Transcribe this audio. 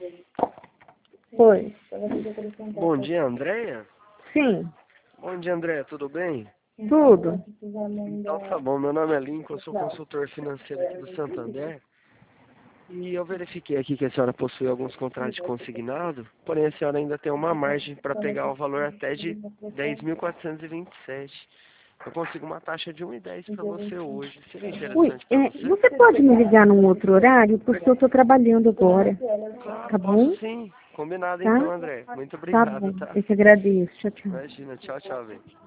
Foi. Bom dia, Andréia? Sim, Bom dia, Andréia, tudo bem? tudo. Então tá bom, meu nome é Lincoln, eu sou consultor financeiro aqui do Santander. E eu verifiquei aqui que a senhora possui alguns contratos consignados, porém a senhora ainda tem uma margem para pegar o valor até de 10.427. Eu consigo uma taxa de 1,10 para você hoje. Seria Ui, interessante para você? você pode me ligar num outro horário, porque eu estou trabalhando agora. Claro, Tá posso bom? sim. Combinado Tá? então, André. Muito Tá obrigado, bom. tá? Eu que agradeço. Tchau, tchau. Imagina, tchau, tchau, velho.